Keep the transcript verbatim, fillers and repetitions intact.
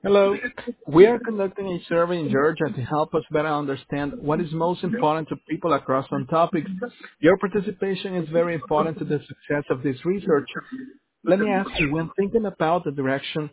Hello. We are conducting a survey in Georgia to help us better understand what is most important to people across some topics. Your participation is very important to the success of this research. Let me ask you, when thinking about the direction